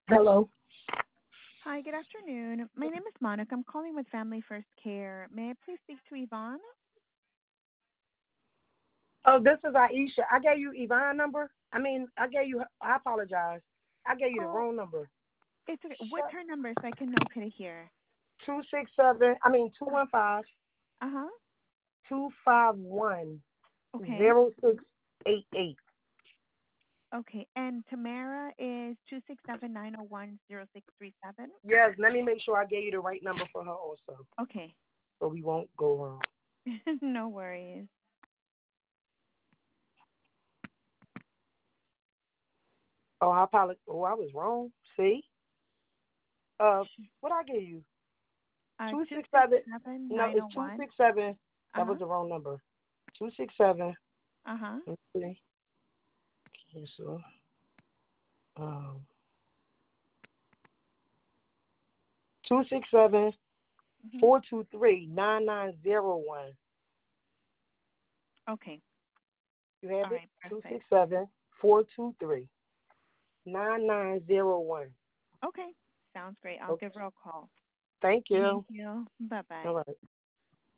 Hello. Hi, good afternoon. My name is Monica. I'm calling with Family First Care. May I please speak to Yvonne? Oh, this is Aisha. I gave you Yvonne number. I apologize. I gave you the Oh, wrong number. it's okay. What's her number so I can notate it here? 267, 215 Uh-huh. 251 Okay. 0688. Okay. And Tamara is 267-901-0637. Yes, let me make sure I gave you the right number for her also, Okay. so we won't go wrong. No worries. Oh, I apologize. Oh, I was wrong. See? What I gave you? 267. No, it's 267-901. 267. That Uh-huh. was the wrong number. 267. Uh-huh. Let's see. Cancel. Um, 267 Mm-hmm. 423 9901. Okay. You have All it? right. Two Perfect. six seven 423 9901. Okay. Sounds great. I'll Okay. give her a call. Thank Thank you. you. All Bye-bye. right.